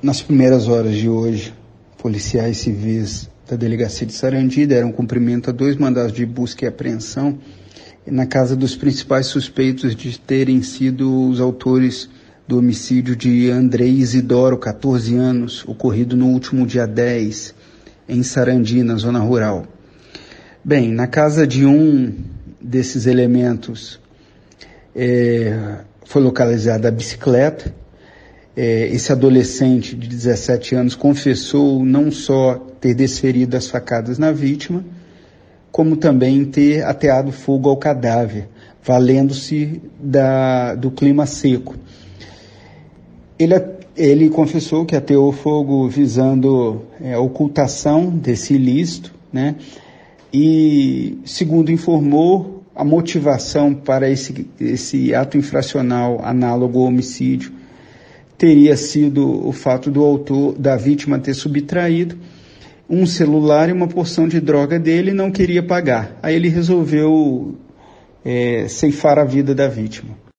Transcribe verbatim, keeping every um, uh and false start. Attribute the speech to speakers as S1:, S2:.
S1: Nas primeiras horas de hoje, policiais civis da Delegacia de Sarandi deram cumprimento a dois mandados de busca e apreensão na casa dos principais suspeitos de terem sido os autores do homicídio de Andrei Isidoro, catorze anos, ocorrido no último dia dez, em Sarandi, na zona rural. Bem, na casa de um desses elementos é, foi localizada a bicicleta. É, esse adolescente de dezessete anos confessou não só ter desferido as facadas na vítima, como também ter ateado fogo ao cadáver, valendo-se da, do clima seco. Ele, ele confessou que ateou fogo visando é, a ocultação desse ilícito, né? E, segundo informou, a motivação para esse, esse ato infracional análogo ao homicídio teria sido o fato do autor, da vítima ter subtraído um celular e uma porção de droga dele e não queria pagar. Aí ele resolveu é, ceifar a vida da vítima.